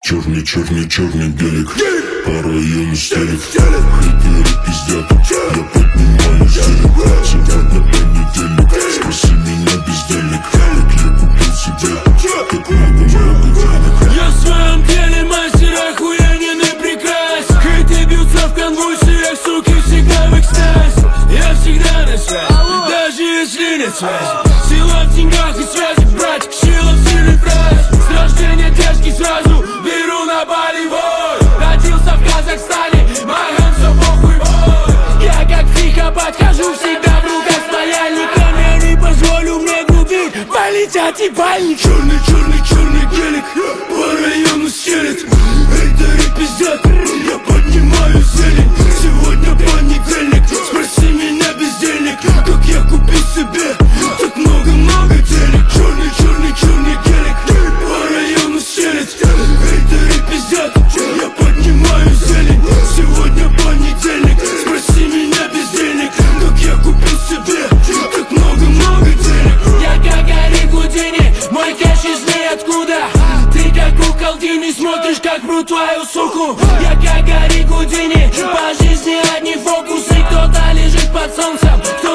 Черный гелик, по району стелик. Хейтеры пиздят, я поднимаю зелик. Сегодня понедельник, спроси меня бездельник. Как я купил себе так много денег. Я в своем деле мастер охуененный прекрас. Хейты бьются в конвульсиях, суки всегда в экстазе. Я всегда на связи, даже если нет связи. Сила в деньгах и связи, братик, сила в сильной фразе. С рождения тяжкий сразу, беру на болевой. Родился в Казахстане, магам все похуй бой. Я как психопат хожу всегда в руках с паяльником. Я не позволю мне грубить, полетят ебальники. Черный гелик, по району стелит. Хейтеры пиздят, я поднимаю зелень. Сегодня понедельник, спроси меня бездельник. Как я купил себе так много денег. Черный гелик, по району стелит. Хейтеры пиздят, я поднимаю зелень. Сегодня понедельник, спроси меня бездельник. Как я купил себе так много денег. Я как Гарри Гудини, мой кэш из ниоткуда. Ты как кукол Дини, смотришь как вру твою суку. Я как Гарри Гудини, по жизни одни фокусы. Кто-то лежит под солнцем, кто